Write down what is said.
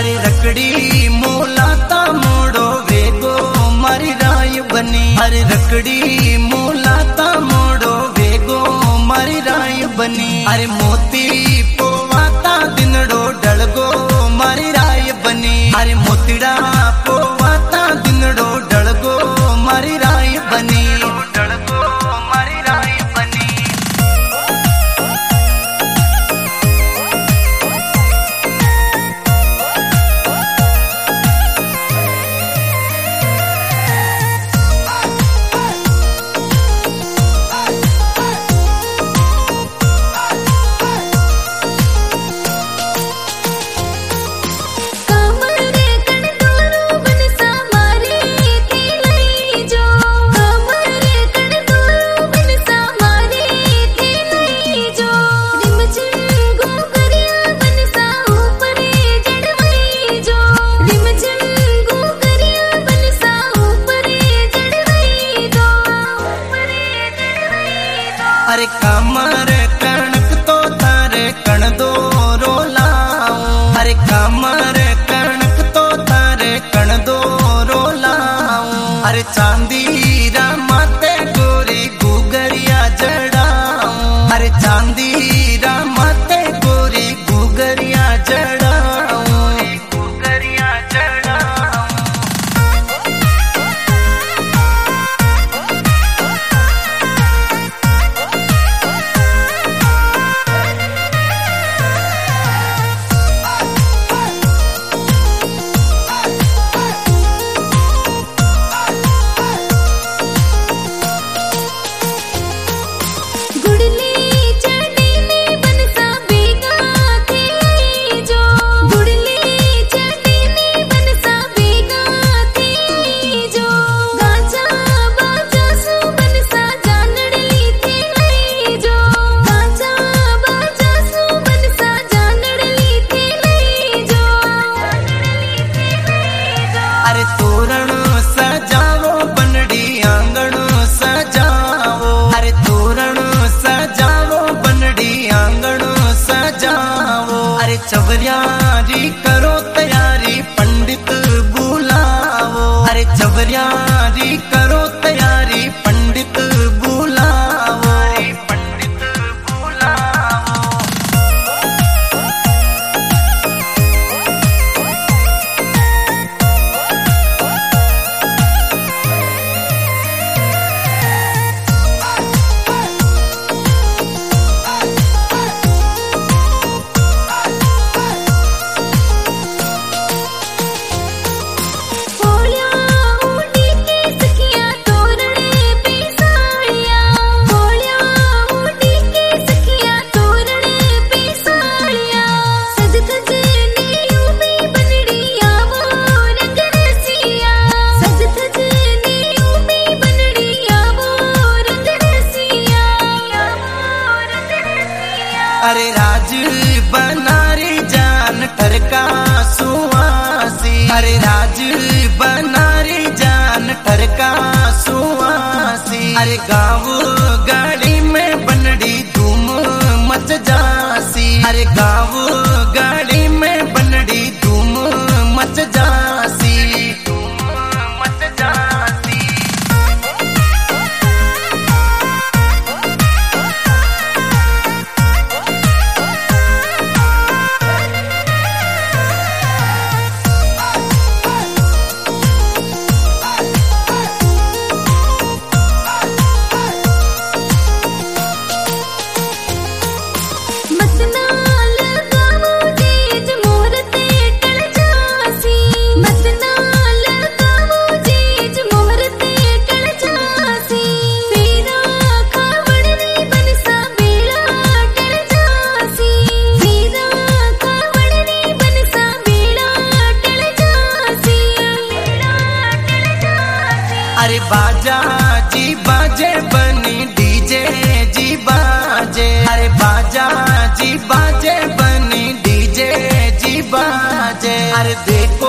अरे रकड़ी मोलाता मोड़ो वेगो मारी राय बनी। अरे रकड़ी मोलाता मोड़ो वेगो मारी राय बनी। अरे मोती पोवाता दिनड़ो डलगो मारी राय बनी। अरे मोतीड़ा पोवाता दिनड़ो डलगो मारी राय बनी। डलगो मारी राय बनी। अरे कमर कणक तो तारे कण दो रोलाऊं। अरे कमर कणक तो तारे कण दो रोलाऊं। अरे चांदी रा माते गोरी गुगरिया जड़ाऊं। अरे चांदी रा माते गोरी गुगरिया जड़ाऊं। गुगरिया जड़ाऊं। अरे तोरण सजावो बनड़ी आंगण सजावो। अरे तोरण सजावो बनड़ी आंगण सजावो। अरे चवरियारी करो तैयारी पंडित बुलावो। अरे चवरियारी करो तैयारी पंडित बुलावो। पंडित बुलावो। अरे राज बनारी जान ठरका सुवासी। अरे राज बनारी जान ठरका सुवासी। अरे गाँव गाड़ी में बनड़ी धूम मच जासी। अरे गाँव गाड़ी में बनड़ी धूम मच जासी। धूम मच जासी। अरे बाजा जी बाजे बनी डीजे जी बाजे। अरे बाजा जी बाजे बनी डीजे जी बाजे। अरे देख